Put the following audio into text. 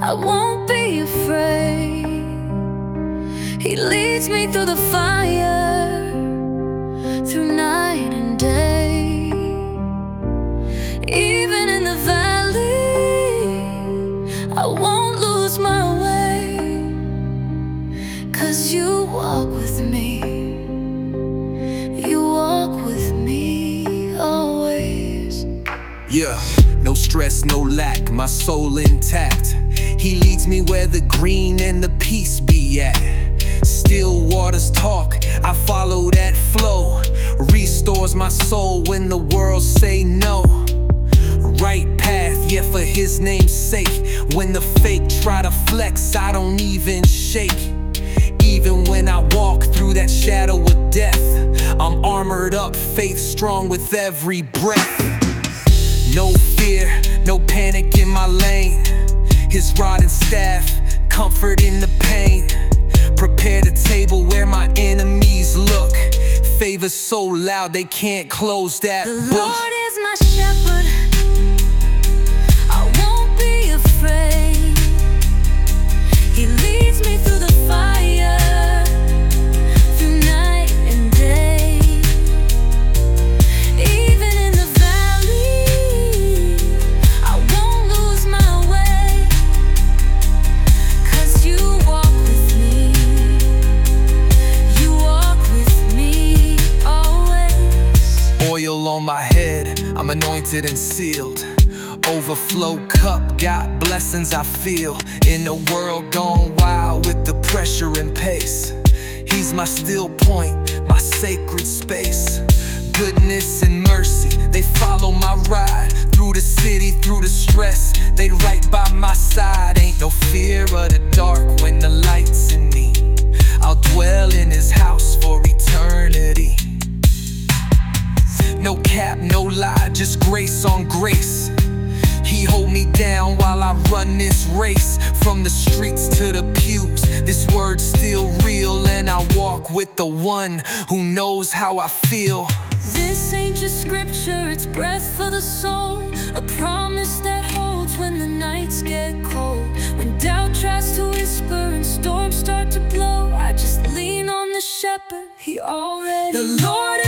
I won't be afraid. He leads me through the fire, through night and day. Even in the valley, I won't lose my way. 'Cause you walk with me, you walk with me always. Yeah, no stress, no lack, my soul intact. He leads me where the green and the peace be at. Still waters talk, I follow that flow. Restores my soul when the world say no. Right path, yeah, for his name's sake. When the fake try to flex, I don't even shake. Even when I walk through that shadow of death, I'm armored up, faith strong with every breath. No fear, no panic in my lane. His rod and staff, comfort in the pain. Prepare the table where my enemies look. Favor so loud they can't close that The book. Lord is my shepherd, I won't be afraid. He leads me through the fire, through night and day. Even in the valley, I won't lose my way. 'Cause you walk with me, you walk with me always. Oil on my head, I'm anointed and sealed. Overflow cup, got blessings I feel. In a world gone wild with the pressure and pace, he's my still point, my sacred space. Goodness and mercy, they follow my ride. Through the city, through the stress, they right by my side. Ain't no fear of the dark when the light's in me. I'll dwell in his house for eternity. No cap, no lie, just grace on grace. He hold me down while I run this race. From the streets to the pews, this word's still real. And I walk with the one who knows how I feel. This ain't just scripture, it's breath for the soul. A promise that holds when the nights get cold. When doubt tries to whisper and storms start to blow, I just lean on the shepherd, he already. The Lord